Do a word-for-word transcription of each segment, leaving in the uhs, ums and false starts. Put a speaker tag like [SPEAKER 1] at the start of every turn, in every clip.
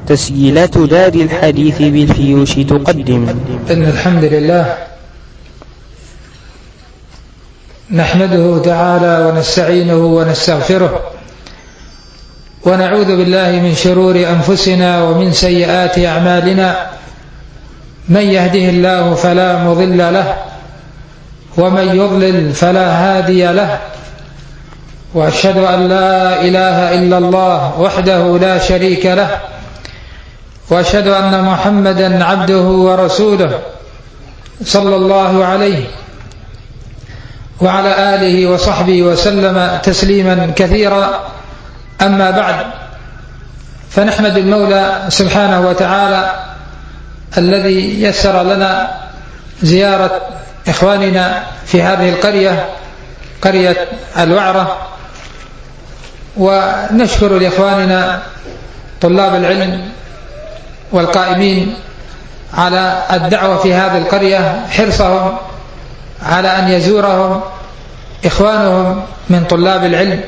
[SPEAKER 1] تسجيلات دار الحديث بالفيوش تقدم.
[SPEAKER 2] إن الحمد لله نحمده تعالى ونستعينه ونستغفره ونعوذ بالله من شرور أنفسنا ومن سيئات أعمالنا. من يهده الله فلا مضل له ومن يضلل فلا هادي له، وأشهد أن لا إله إلا الله وحده لا شريك له، وأشهد أن محمدا عبده ورسوله صلى الله عليه وعلى آله وصحبه وسلم تسليما كثيرا. أما بعد، فنحمد المولى سبحانه وتعالى الذي يسر لنا زيارة إخواننا في هذه القرية، قرية الوعرة، ونشكر لإخواننا طلاب العلم والقائمين على الدعوة في هذه القرية حرصهم على أن يزورهم إخوانهم من طلاب العلم.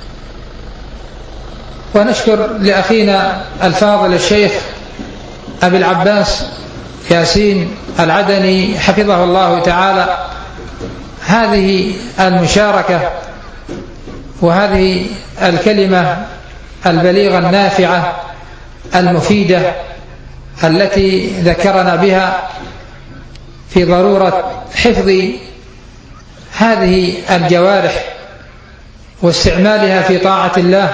[SPEAKER 2] ونشكر لأخينا الفاضل الشيخ أبي العباس ياسين العدني حفظه الله تعالى هذه المشاركة وهذه الكلمة البليغة النافعة المفيدة التي ذكرنا بها في ضرورة حفظ هذه الجوارح واستعمالها في طاعة الله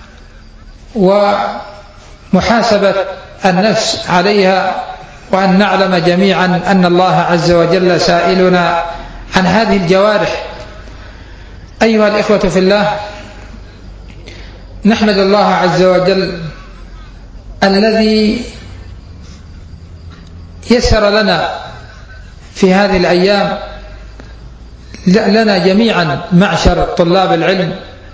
[SPEAKER 2] ومحاسبة النفس عليها، وأن نعلم جميعا أن الله عز وجل سائلنا عن هذه الجوارح. أيها الإخوة في الله، نحمد الله عز وجل الذي يسر لنا في هذه الأيام لنا جميعا معشر طلاب العلم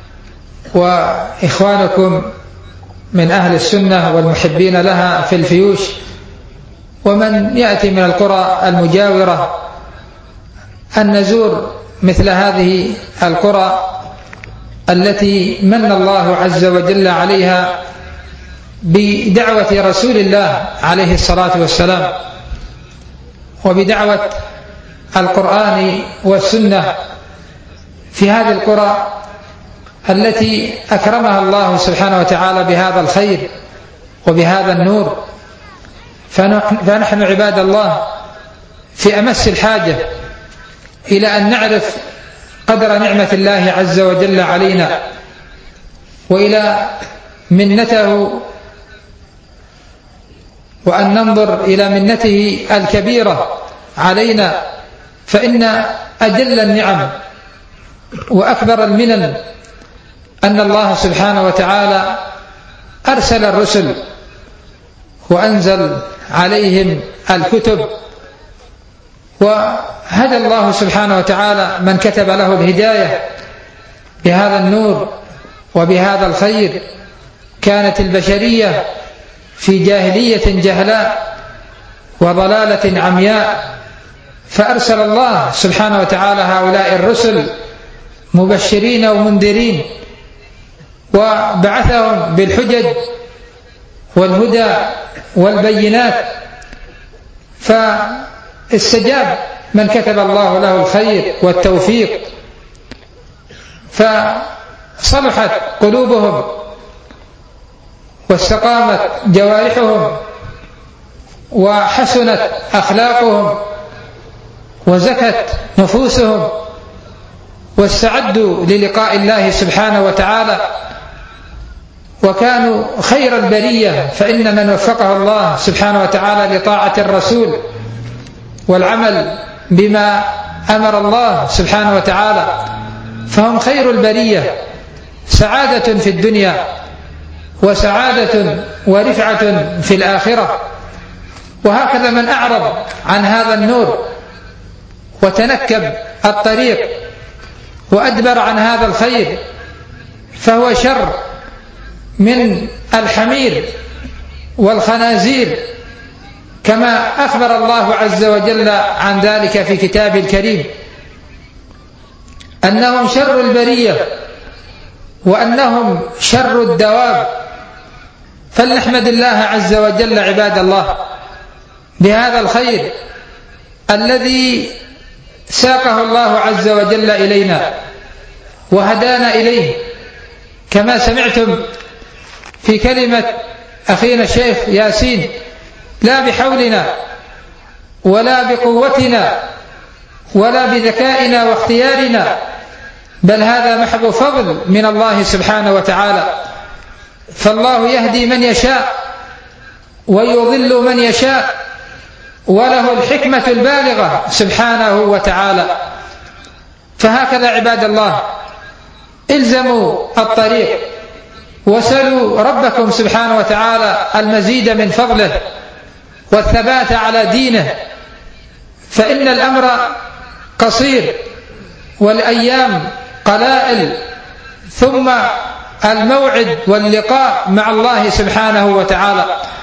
[SPEAKER 2] وإخوانكم من أهل السنة والمحبين لها في الفيوش، ومن يأتي من القرى المجاورة، أن نزور مثل هذه القرى التي من الله عز وجل عليها بدعوة رسول الله عليه الصلاة والسلام وبدعوة القرآن والسنة في هذه القرى التي أكرمها الله سبحانه وتعالى بهذا الخير وبهذا النور. فنحن عباد الله في أمس الحاجة إلى أن نعرف قدر نعمة الله عز وجل علينا وإلى منته، وأن ننظر إلى منته الكبيرة علينا، فإن أجل النعم وأكبر المنن أن الله سبحانه وتعالى أرسل الرسل وأنزل عليهم الكتب، وهدى الله سبحانه وتعالى من كتب له الهداية بهذا النور وبهذا الخير. كانت البشرية في جاهلية جهلاء وضلالة عمياء، فأرسل الله سبحانه وتعالى هؤلاء الرسل مبشرين ومنذرين، وبعثهم بالحجج والهدى والبينات، فاستجاب من كتب الله له الخير والتوفيق، فصلحت قلوبهم واستقامت جوارحهم وحسنت أخلاقهم وزكت نفوسهم واستعدوا للقاء الله سبحانه وتعالى، وكانوا خير البرية. فإن من وفقه الله سبحانه وتعالى لطاعة الرسول والعمل بما أمر الله سبحانه وتعالى فهم خير البرية، سعادة في الدنيا وسعادة ورفعة في الآخرة. وهكذا من أعرض عن هذا النور وتنكب الطريق وأدبر عن هذا الخير فهو شر من الحمير والخنازير، كما أخبر الله عز وجل عن ذلك في كتابه الكريم، أنهم شر البرية وأنهم شر الدواب. فلنحمد الله عز وجل عباد الله بهذا الخير الذي ساقه الله عز وجل إلينا وهدانا إليه، كما سمعتم في كلمة أخينا الشيخ ياسين: لا بحولنا ولا بقوتنا ولا بذكائنا واختيارنا، بل هذا محض فضل من الله سبحانه وتعالى. فالله يهدي من يشاء ويضل من يشاء، وله الحكمة البالغة سبحانه وتعالى. فهكذا عباد الله، الزموا الطريق وسلوا ربكم سبحانه وتعالى المزيد من فضله والثبات على دينه، فإن الأمر قصير والأيام قلائل، ثم الموعد واللقاء مع الله سبحانه وتعالى.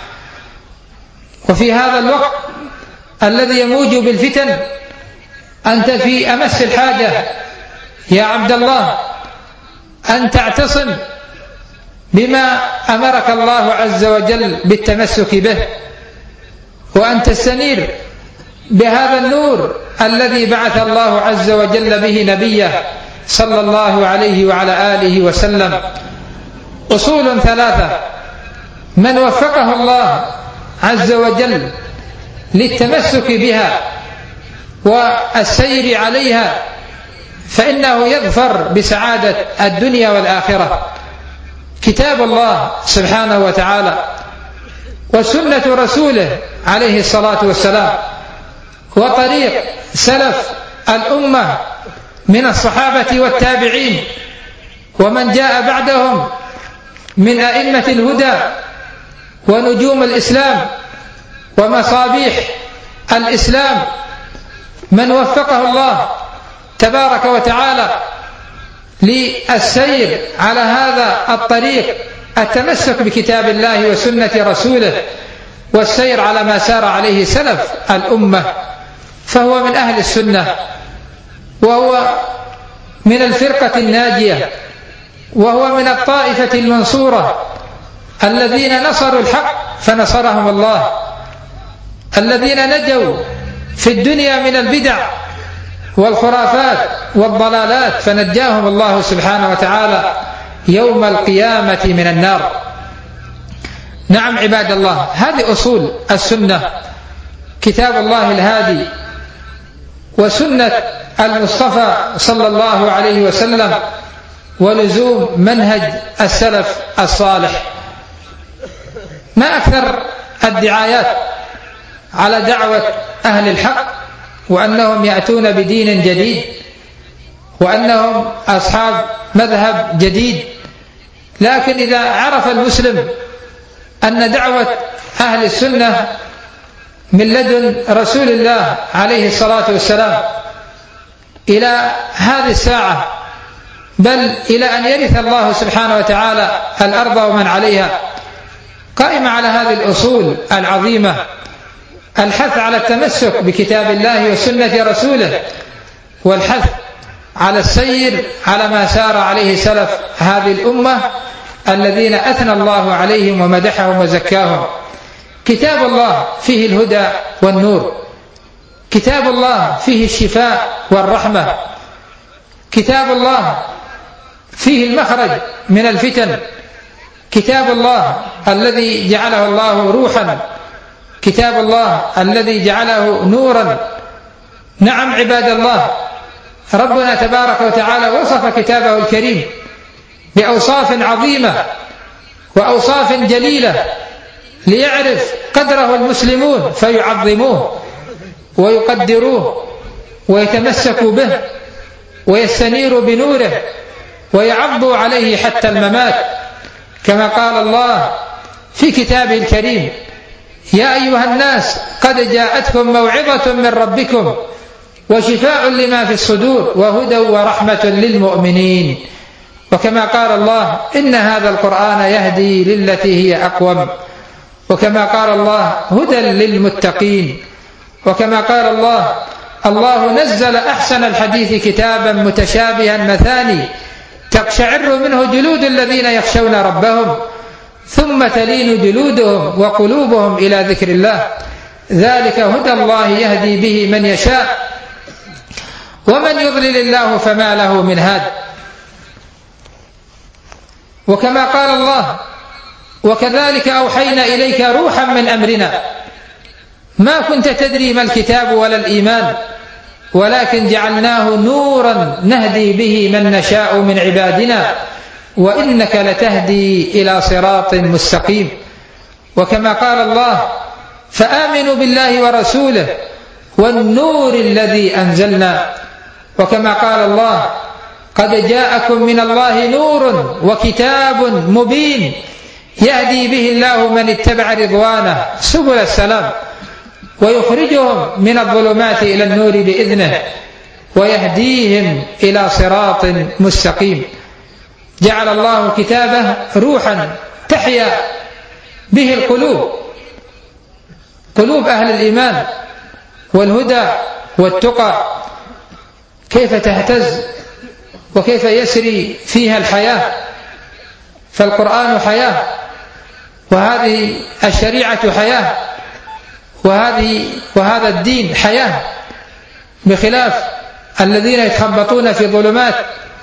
[SPEAKER 2] وفي هذا الوقت الذي يموج بالفتن أنت في أمس الحاجة يا عبد الله أن تعتصم بما أمرك الله عز وجل بالتمسك به، وأن تستنير بهذا النور الذي بعث الله عز وجل به نبيه صلى الله عليه وعلى آله وسلم. أصول ثلاثة من وفقه الله عز وجل للتمسك بها والسير عليها فإنه يظفر بسعادة الدنيا والآخرة: كتاب الله سبحانه وتعالى، وسنة رسوله عليه الصلاة والسلام، وطريق سلف الأمة من الصحابة والتابعين ومن جاء بعدهم من أئمة الهدى ونجوم الإسلام ومصابيح الإسلام، من وفقه الله تبارك وتعالى للسير على هذا الطريق، التمسك بكتاب الله وسنة رسوله والسير على ما سار عليه سلف الأمة، فهو من أهل السنة، وهو من الفرقة الناجية، وهو من الطائفة المنصورة الذين نصروا الحق فنصرهم الله، الذين نجوا في الدنيا من البدع والخرافات والضلالات فنجاهم الله سبحانه وتعالى يوم القيامة من النار. نعم عباد الله، هذه أصول السنة: كتاب الله الهادي وسنة المصطفى صلى الله عليه وسلم، ولزوم منهج السلف الصالح. ما أكثر الدعايات على دعوة أهل الحق وأنهم يأتون بدين جديد وأنهم أصحاب مذهب جديد، لكن إذا عرف المسلم أن دعوة أهل السنة من لدن رسول الله عليه الصلاة والسلام إلى هذه الساعة، بل إلى أن يرث الله سبحانه وتعالى الأرض ومن عليها، قائمة على هذه الأصول العظيمة: الحث على التمسك بكتاب الله وسنة رسوله، والحث على السير على ما سار عليه سلف هذه الأمة الذين أثنى الله عليهم ومدحهم وزكاهم. كتاب الله فيه الهدى والنور، كتاب الله فيه الشفاء والرحمة، كتاب الله فيه المخرج من الفتن، كتاب الله الذي جعله الله روحا، كتاب الله الذي جعله نورا. نعم عباد الله، ربنا تبارك وتعالى وصف كتابه الكريم بأوصاف عظيمة وأوصاف جليلة ليعرف قدره المسلمون فيعظموه ويقدروه ويتمسكوا به ويستنيروا بنوره ويعضوا عليه حتى الممات، كما قال الله في كتابه الكريم: يا أيها الناس قد جاءتكم موعظة من ربكم وشفاء لما في الصدور وهدى ورحمة للمؤمنين. وكما قال الله: إن هذا القرآن يهدي للتي هي أقوم. وكما قال الله: هدى للمتقين. وكما قال الله: الله نزل أحسن الحديث كتابا متشابها مثاني تقشعر منه جلود الذين يخشون ربهم ثم تلين جلودهم وقلوبهم إلى ذكر الله، ذلك هدى الله يهدي به من يشاء ومن يضلل الله فما له من هاد. وكما قال الله: وكذلك أوحينا إليك روحا من أمرنا ما كنت تدري ما الكتاب ولا الإيمان ولكن جعلناه نورا نهدي به من نشاء من عبادنا وإنك لتهدي إلى صراط مستقيم. وكما قال الله: فآمنوا بالله ورسوله والنور الذي أنزلنا. وكما قال الله: قد جاءكم من الله نور وكتاب مبين يهدي به الله من اتبع رضوانه سبل السلام ويخرجهم من الظلمات إلى النور بإذنه ويهديهم إلى صراط مستقيم. جعل الله كتابه روحا تحيا به القلوب، قلوب أهل الإيمان والهدى والتقى، كيف تهتز وكيف يسري فيها الحياة. فالقرآن حياة، وهذه الشريعة حياة، وهذه وهذا الدين حياة، بخلاف الذين يتخبطون في ظلمات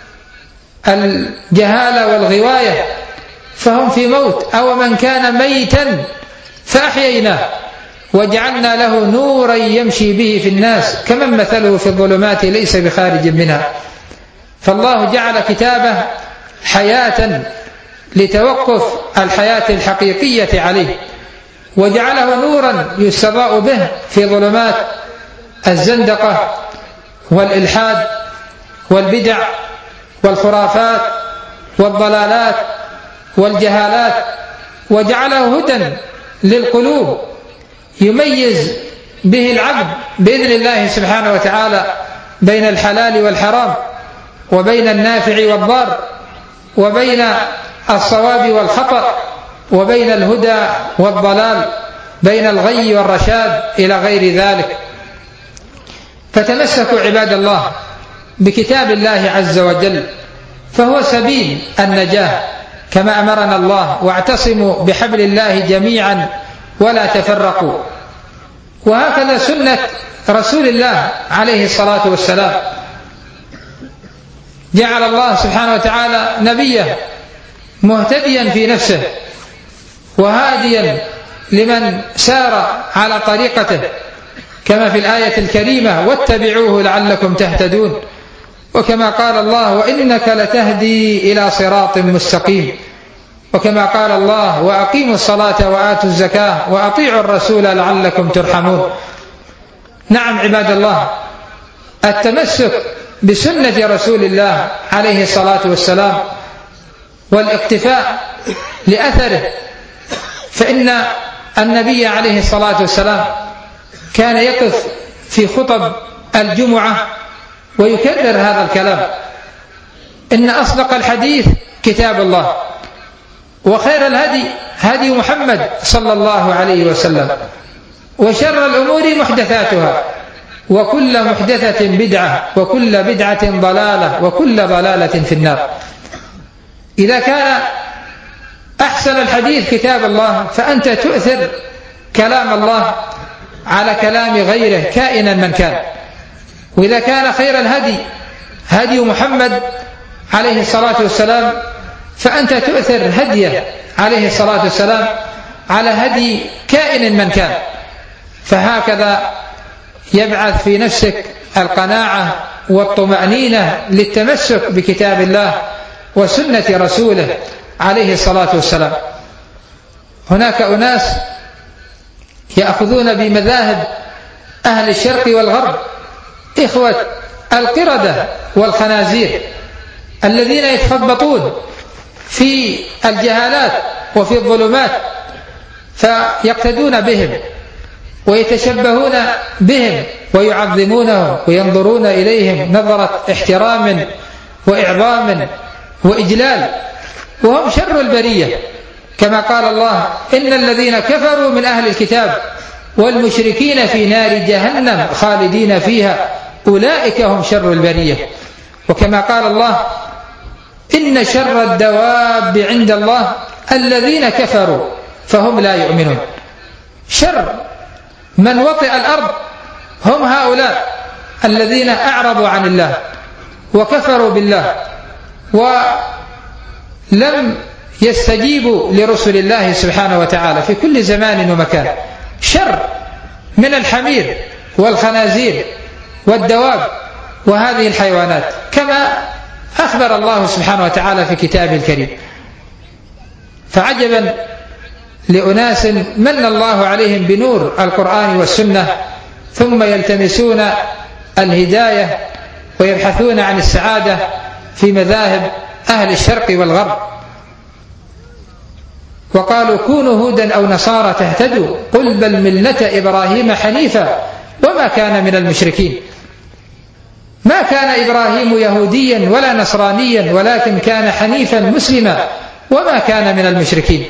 [SPEAKER 2] الجهالة والغواية فهم في موت. أو من كان ميتا فأحييناه وجعلنا له نورا يمشي به في الناس كمن مثله في الظلمات ليس بخارج منها. فالله جعل كتابه حياة لتوقف الحياة الحقيقية عليه، وجعله نورا يستضاء به في ظلمات الزندقة والإلحاد والبدع والخرافات والضلالات والجهالات، وجعله هدى للقلوب يميز به العبد بإذن الله سبحانه وتعالى بين الحلال والحرام، وبين النافع والضار، وبين الصواب والخطأ، وبين الهدى والضلال، بين الغي والرشاد إلى غير ذلك. فتمسكوا عباد الله بكتاب الله عز وجل فهو سبيل النجاة كما أمرنا الله: واعتصموا بحبل الله جميعا ولا تفرقوا. وهكذا سنة رسول الله عليه الصلاة والسلام، جعل الله سبحانه وتعالى نبيه مهتديا في نفسه وهاديا لمن سار على طريقته، كما في الآية الكريمة: واتبعوه لعلكم تهتدون. وكما قال الله: وإنك لتهدي إلى صراط مستقيم. وكما قال الله: وأقيموا الصلاة وآتوا الزكاة وأطيعوا الرسول لعلكم ترحمون. نعم عباد الله، التمسك بسنة رسول الله عليه الصلاة والسلام والاقتفاء لأثره، فإن النبي عليه الصلاة والسلام كان يقف في خطب الجمعة ويكرر هذا الكلام: إن أصدق الحديث كتاب الله، وخير الهدي هدي محمد صلى الله عليه وسلم، وشر الأمور محدثاتها، وكل محدثة بدعة، وكل بدعة ضلالة، وكل ضلالة في النار. إذا كان أحسن الحديث كتاب الله فأنت تؤثر كلام الله على كلام غيره كائنا من كان. وإذا كان خير الهدي هدي محمد عليه الصلاة والسلام فأنت تؤثر هديه عليه الصلاة والسلام على هدي كائن من كان. فهكذا يبعث في نفسك القناعة والطمأنينة للتمسك بكتاب الله وسنة رسوله عليه الصلاة والسلام. هناك أناس يأخذون بمذاهب أهل الشرق والغرب، إخوة القردة والخنازير الذين يتخبطون في الجهالات وفي الظلمات، فيقتدون بهم ويتشبهون بهم ويعظمونهم وينظرون إليهم نظرة احترام وإعظام وإجلال، وهم شر البرية. كما قال الله: إن الذين كفروا من أهل الكتاب والمشركين في نار جهنم خالدين فيها أولئك هم شر البرية. وكما قال الله: إن شر الدواب عند الله الذين كفروا فهم لا يؤمنون. شر من وطئ الأرض هم هؤلاء الذين أعرضوا عن الله وكفروا بالله ولم يستجيبوا لرسل الله سبحانه وتعالى في كل زمان ومكان. شر من الحمير والخنازير والدواب وهذه الحيوانات، كما أخبر الله سبحانه وتعالى في كتابه الكريم. فعجبا لأناس من الله عليهم بنور القرآن والسنة ثم يلتمسون الهداية ويبحثون عن السعادة في مذاهب أهل الشرق والغرب، وقالوا كونوا هودا أو نصارى تهتدوا قل بل ملة إبراهيم حنيفا وما كان من المشركين. ما كان إبراهيم يهوديا ولا نصرانيا ولكن كان حنيفا مسلما وما كان من المشركين.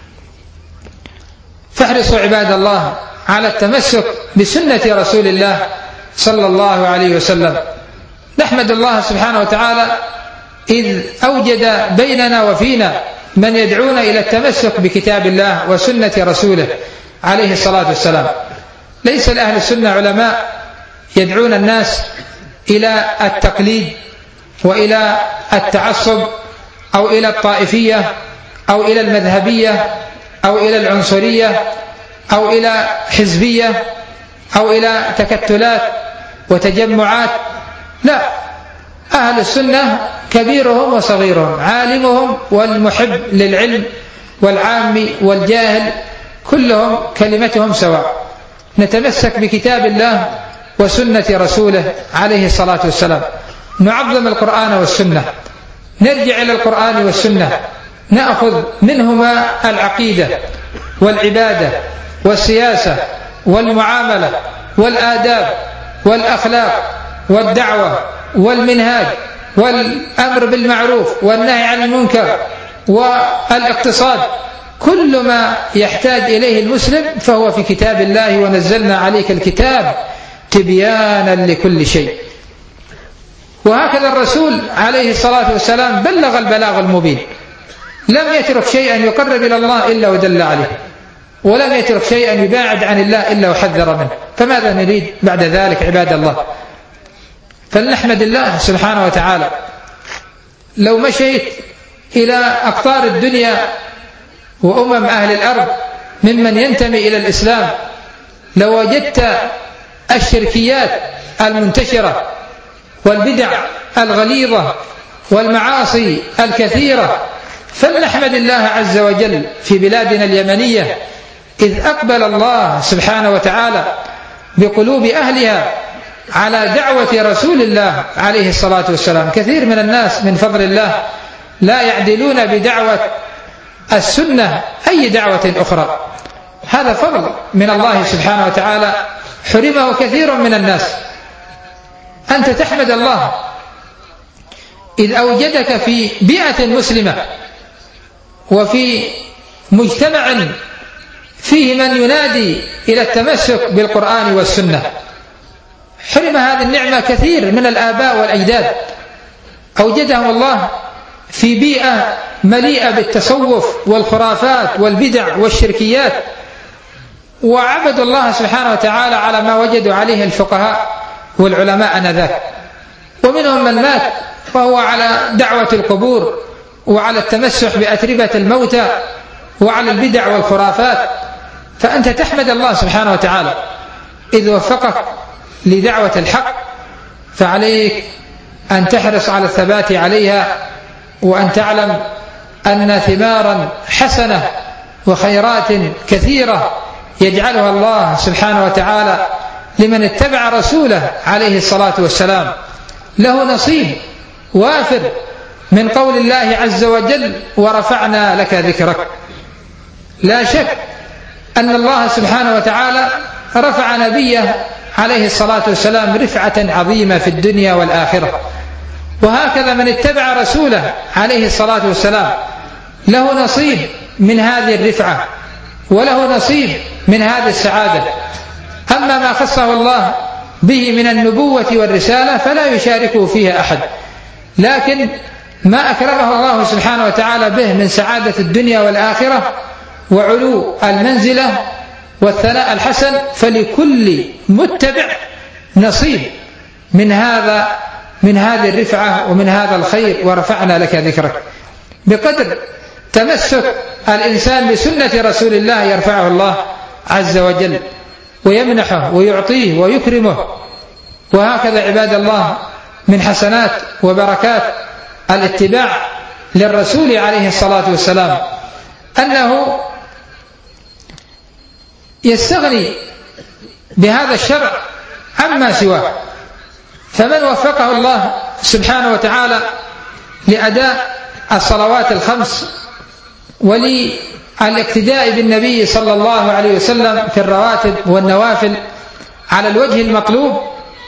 [SPEAKER 2] فاحرصوا عباد الله على التمسك بسنة رسول الله صلى الله عليه وسلم. نحمد الله سبحانه وتعالى إذ أوجد بيننا وفينا من يدعون إلى التمسك بكتاب الله وسنة رسوله عليه الصلاة والسلام. ليس لأهل السنة علماء يدعون الناس إلى التقليد وإلى التعصب أو إلى الطائفية أو إلى المذهبية أو إلى العنصرية أو إلى حزبية أو إلى تكتلات وتجمعات. لا، أهل السنة كبيرهم وصغيرهم، عالمهم والمحب للعلم والعام والجاهل، كلهم كلمتهم سواء. نتمسك بكتاب الله وسنة رسوله عليه الصلاة والسلام، نعظم القرآن والسنة، نرجع إلى القرآن والسنة، نأخذ منهما العقيدة والعبادة والسياسة والمعاملة والآداب والأخلاق والدعوة والمنهاج والأمر بالمعروف والنهي عن المنكر والاقتصاد. كل ما يحتاج إليه المسلم فهو في كتاب الله، ونزلنا عليك الكتاب تبيانا لكل شيء. وهكذا الرسول عليه الصلاة والسلام بلغ البلاغ المبين، لم يترك شيئا يقرب إلى الله إلا ودل عليه، ولم يترك شيئا يباعد عن الله إلا وحذر منه. فماذا نريد بعد ذلك عباد الله؟ فلنحمد الله سبحانه وتعالى. لو مشيت إلى أقطار الدنيا وأمم أهل الأرض ممن ينتمي إلى الإسلام لوجدت الشركيات المنتشرة والبدع الغليظة والمعاصي الكثيرة. فلنحمد الله عز وجل في بلادنا اليمنية إذ أقبل الله سبحانه وتعالى بقلوب أهلها على دعوة رسول الله عليه الصلاة والسلام. كثير من الناس من فضل الله لا يعدلون بدعوة السنة أي دعوة أخرى. هذا فضل من الله سبحانه وتعالى حرمه كثير من الناس. أنت تحمد الله إذ أوجدك في بيئة مسلمة وفي مجتمع فيه من ينادي إلى التمسك بالقرآن والسنة. حرم هذه النعمة كثير من الآباء والأجداد، أوجدهم الله في بيئة مليئة بالتصوف والخرافات والبدع والشركيات، وعبدوا الله سبحانه وتعالى على ما وجدوا عليه الفقهاء والعلماء آنذاك. ومنهم من مات وهو على دعوة القبور وعلى التمسح بأتربة الموتى وعلى البدع والخرافات. فأنت تحمد الله سبحانه وتعالى إذ وفقك لدعوة الحق، فعليك أن تحرص على الثبات عليها، وأن تعلم أن ثمارا حسنة وخيرات كثيرة يجعلها الله سبحانه وتعالى لمن اتبع رسوله عليه الصلاة والسلام. له نصيب وافر من قول الله عز وجل ورفعنا لك ذكرك. لا شك أن الله سبحانه وتعالى رفع نبيه عليه الصلاة والسلام رفعة عظيمة في الدنيا والآخرة، وهكذا من اتبع رسوله عليه الصلاة والسلام له نصيب من هذه الرفعة وله نصيب من هذه السعادة. أما ما خصه الله به من النبوة والرسالة فلا يشاركه فيها أحد، لكن ما أكرمه الله سبحانه وتعالى به من سعادة الدنيا والآخرة وعلو المنزلة والثناء الحسن، فلكل متبع نصيب من هذا من هذه الرفعة ومن هذا الخير، ورفعنا لك ذكرك. بقدر تمسك الإنسان بسنة رسول الله يرفعه الله عز وجل ويمنحه ويعطيه ويكرمه. وهكذا عباد الله من حسنات وبركات الاتباع للرسول عليه الصلاة والسلام أنه يستغني بهذا الشرع عما سواه. فمن وفقه الله سبحانه وتعالى لأداء الصلوات الخمس وللاقتداء بالنبي صلى الله عليه وسلم في الرواتب والنوافل على الوجه المطلوب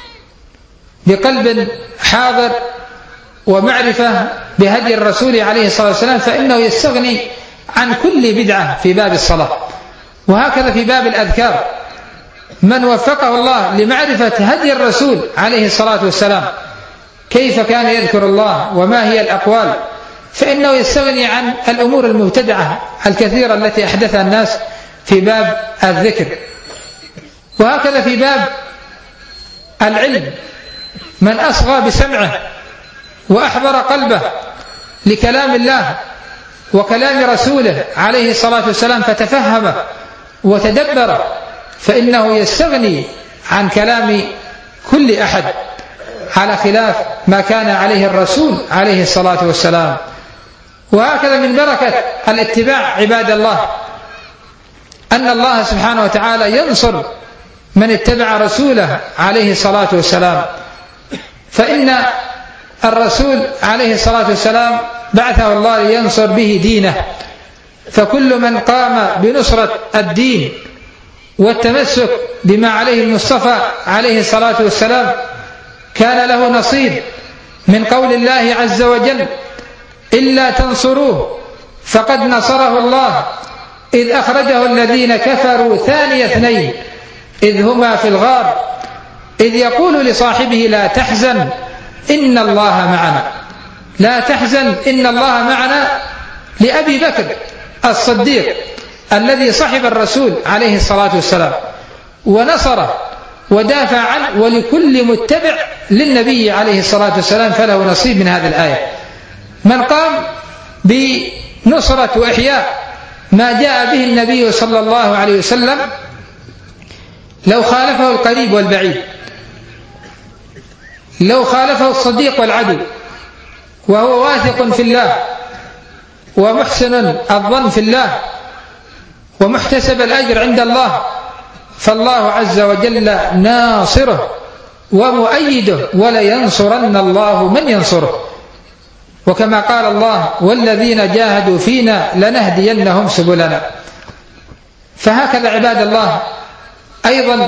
[SPEAKER 2] بقلب حاضر ومعرفة بهدي الرسول عليه الصلاة والسلام، فإنه يستغني عن كل بدعة في باب الصلاة. وهكذا في باب الأذكار، من وفقه الله لمعرفة هدي الرسول عليه الصلاة والسلام كيف كان يذكر الله وما هي الأقوال، فإنه يستغني عن الأمور المبتدعة الكثيرة التي أحدثها الناس في باب الذكر. وهكذا في باب العلم، من أصغى بسمعه وأحضر قلبه لكلام الله وكلام رسوله عليه الصلاة والسلام فتفهمه وتدبره، فإنه يستغني عن كلام كل أحد على خلاف ما كان عليه الرسول عليه الصلاة والسلام. وهكذا من بركة الاتباع عباد الله أن الله سبحانه وتعالى ينصر من اتبع رسوله عليه الصلاة والسلام، فإن الرسول عليه الصلاة والسلام بعثه الله لينصر به دينه، فكل من قام بنصرة الدين والتمسك بما عليه المصطفى عليه الصلاة والسلام كان له نصيب من قول الله عز وجل: إلا تنصروه فقد نصره الله إذ أخرجه الذين كفروا ثاني اثنين إذ هما في الغار إذ يقول لصاحبه لا تحزن إن الله معنا. لا تحزن إن الله معنا لأبي بكر الصديق الذي صحب الرسول عليه الصلاة والسلام ونصره ودافع عنه، ولكل متبع للنبي عليه الصلاة والسلام فله نصيب من هذه الآية. من قام بنصرة وإحياء ما جاء به النبي صلى الله عليه وسلم لو خالفه القريب والبعيد، لو خالفه الصديق والعدو، وهو واثق في الله ومحسن الظن في الله ومحتسب الأجر عند الله، فالله عز وجل ناصره ومؤيده ولينصرن الله من ينصره. وكما قال الله: والذين جاهدوا فينا لنهدينهم سبلنا. فهكذا عباد الله أيضا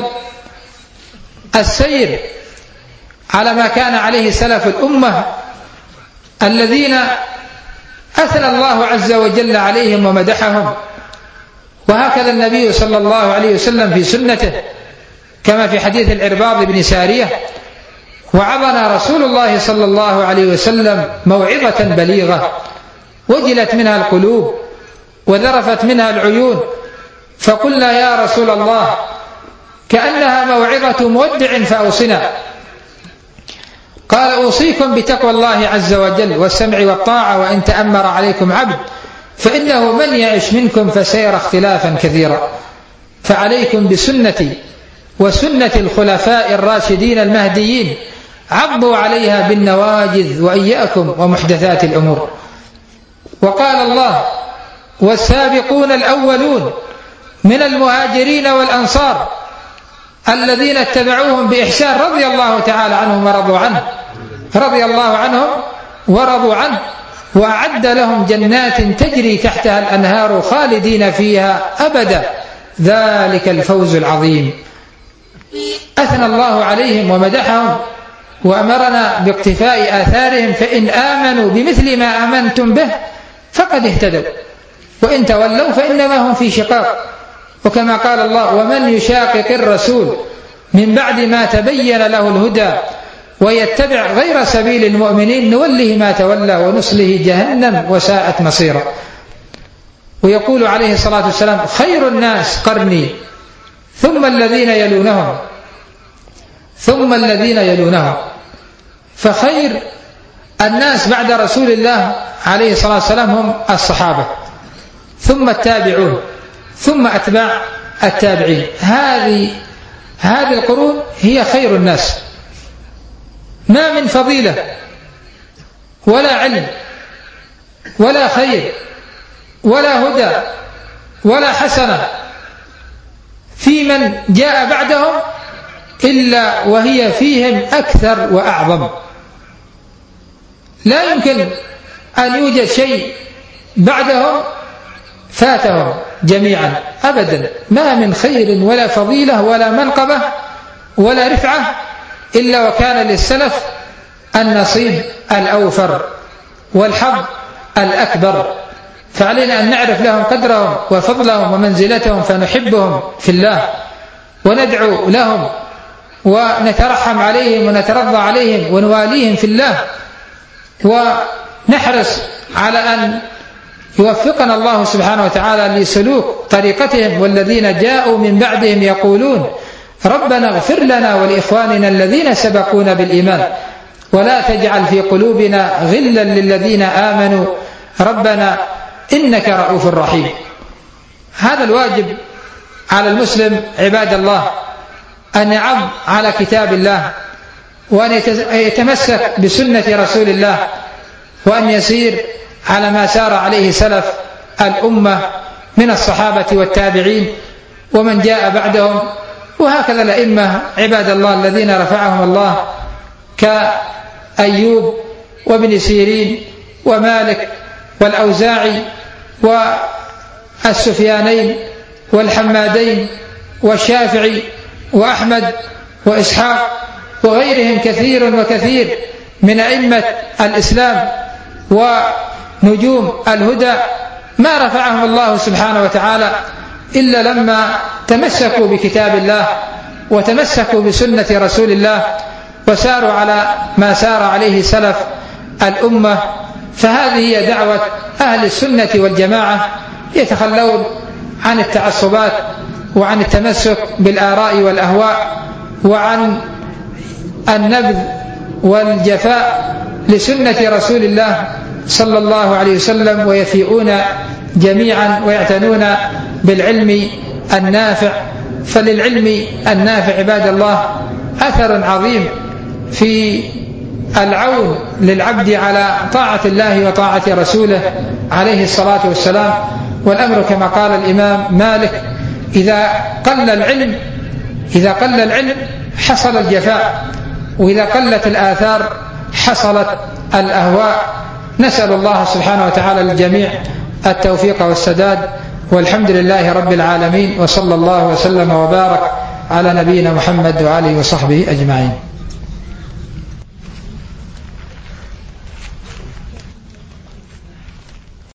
[SPEAKER 2] السير على ما كان عليه سلف الأمة الذين أثنى الله عز وجل عليهم ومدحهم. وهكذا النبي صلى الله عليه وسلم في سنته كما في حديث العرباض بن سارية: وعظنا رسول الله صلى الله عليه وسلم موعظة بليغة وجلت منها القلوب وذرفت منها العيون، فقلنا يا رسول الله كأنها موعظة مودع فأوصنا. قال: أوصيكم بتقوى الله عز وجل والسمع والطاعة وإن تأمر عليكم عبد، فإنه من يعش منكم فسيرى اختلافا كثيرا، فعليكم بسنتي وسنة الخلفاء الراشدين المهديين عضوا عليها بالنواجذ وإياكم ومحدثات الأمور. وقال الله: والسابقون الأولون من المهاجرين والأنصار الذين اتبعوهم بإحسان رضي الله تعالى عنهم ورضوا عنه رضي الله عنهم ورضوا عنه وأعد لهم جنات تجري تحتها الأنهار خالدين فيها أبدا ذلك الفوز العظيم. أثنى الله عليهم ومدحهم وأمرنا باقتفاء آثارهم، فإن آمنوا بمثل ما آمنتم به فقد اهتدوا وإن تولوا فإنما هم في شقاق. وكما قال الله: ومن يشاقق الرسول من بعد ما تبين له الهدى ويتبع غير سبيل المؤمنين نوله ما تولى ونصله جهنم وساءت مصيرا. ويقول عليه الصلاة والسلام: خير الناس قرني ثم الذين يلونهم ثم الذين يلونهم. فخير الناس بعد رسول الله عليه الصلاة والسلام هم الصحابة، ثم التابعون، ثم أتباع التابعين. هذه هذه القرون هي خير الناس. ما من فضيلة ولا علم ولا خير ولا هدى ولا حسنة في من جاء بعدهم إلا وهي فيهم أكثر وأعظم. لا يمكن أن يوجد شيء بعدهم فاتهم جميعا أبدا. ما من خير ولا فضيلة ولا منقبة ولا رفعة إلا وكان للسلف النصيب الأوفر والحظ الأكبر. فعلينا أن نعرف لهم قدرهم وفضلهم ومنزلتهم، فنحبهم في الله وندعو لهم ونترحم عليهم ونترضى عليهم ونواليهم في الله، ونحرص على أن يوفقنا الله سبحانه وتعالى لسلوك طريقتهم. والذين جاءوا من بعدهم يقولون: ربنا اغفر لنا ولإخواننا الذين سبقونا بالإيمان ولا تجعل في قلوبنا غلا للذين آمنوا ربنا إنك رؤوف رحيم. هذا الواجب على المسلم عباد الله، أن يعض على كتاب الله، وأن يتمسك بسنة رسول الله، وأن يسير على ما سار عليه سلف الأمة من الصحابة والتابعين ومن جاء بعدهم. وهكذا الأئمة عباد الله الذين رفعهم الله كأيوب وابن سيرين ومالك والأوزاعي والسفيانين والحمادين والشافعي وأحمد وإسحاق وغيرهم كثير وكثير من أئمة الإسلام ونجوم الهدى، ما رفعهم الله سبحانه وتعالى إلا لما تمسكوا بكتاب الله وتمسكوا بسنة رسول الله وساروا على ما سار عليه سلف الأمة. فهذه هي دعوة أهل السنة والجماعة، يتخلون عن التعصبات وعن التمسك بالآراء والأهواء وعن النبذ والجفاء لسنة رسول الله صلى الله عليه وسلم، ويفيئون جميعا ويعتنون بالعلم النافع. فللعلم النافع عباد الله أثر عظيم في العون للعبد على طاعة الله وطاعة رسوله عليه الصلاة والسلام. والأمر كما قال الإمام مالك: إذا قل العلم إذا قل العلم حصل الجفاء، وإذا قلت الآثار حصلت الأهواء. نسأل الله سبحانه وتعالى للجميع التوفيق والسداد، والحمد لله رب العالمين، وصلى الله وسلم وبارك على نبينا محمد وآله وصحبه أجمعين.